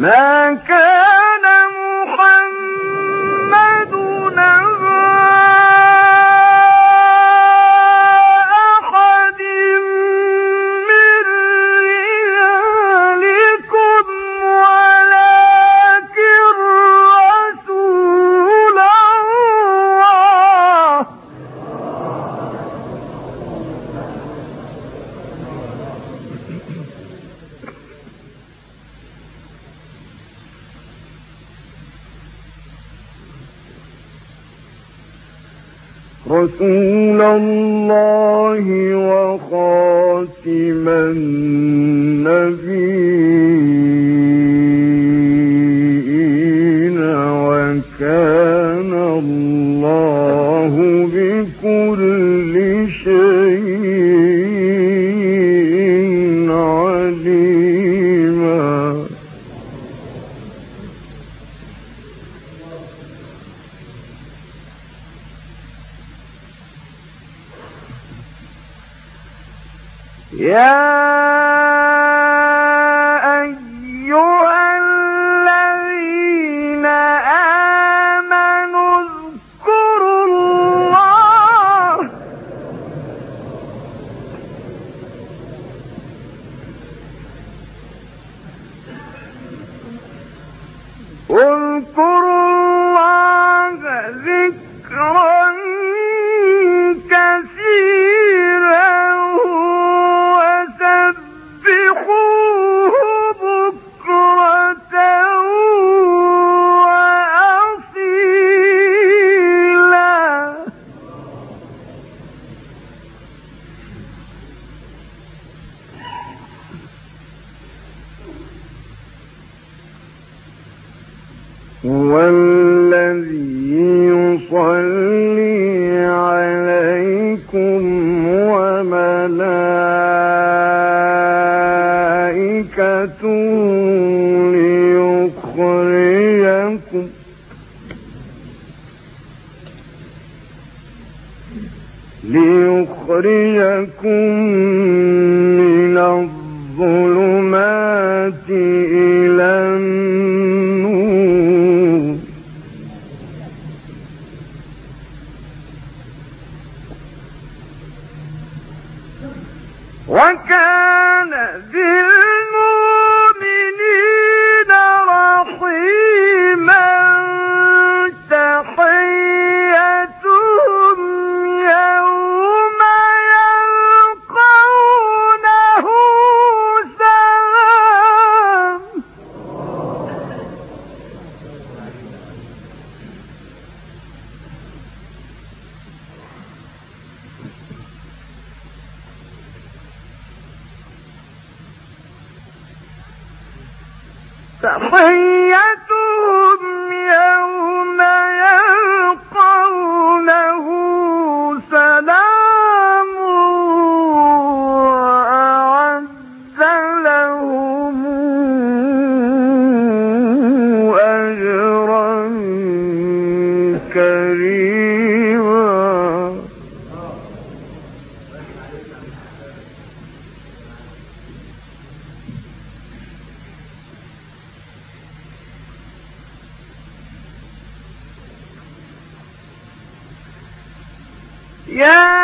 ما كان محمد أحد من رجالكم ولكن رسول الله رسول الله وخاتم النبيين وكان الله بكل شيء عليما يا أيها الذين آمنوا اذكروا الله ذكرا كثيرا وسبحوه بكرة وأصيلا هو الذي يصلي عليكم وملائكته ليخرجكم من الظلمات إلى النور وكان بالمؤمنين رحيما تحيتهم يوم يلقونه سلام تحيتهم يوم يلقونه سلام وأعد لهم أجرا كريما يا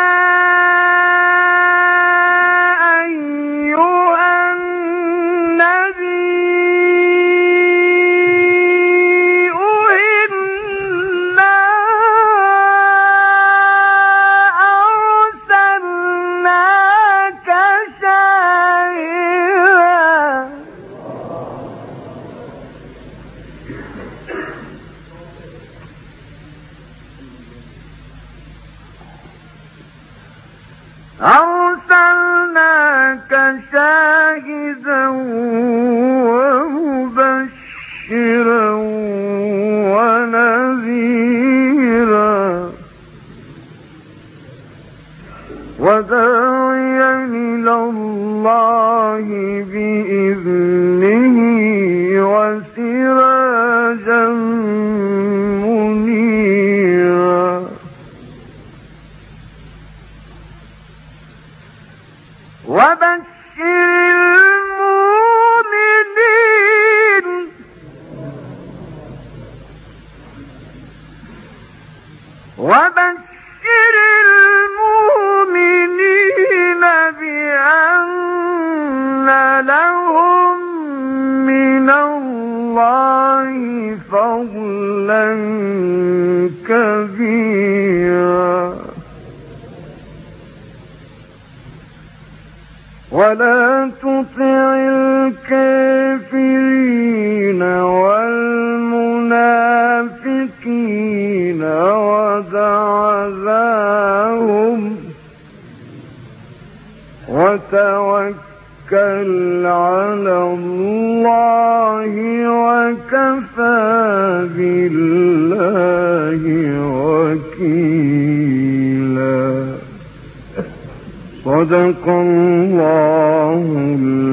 أيها النبي إنا أرسلناك شاهدا أرسلناك شاهدا ومبشرا ونذيرا وداعيا إلى الله بإذنه وسراجا منيرا وبشر المؤمنين وبشر المؤمنين بأن لهم من الله فضلا كبيرا ولا تطع الكافرين والمنافقين ودع ذاهم وتوكل على الله وكفى بالله وكيلا. صدق الله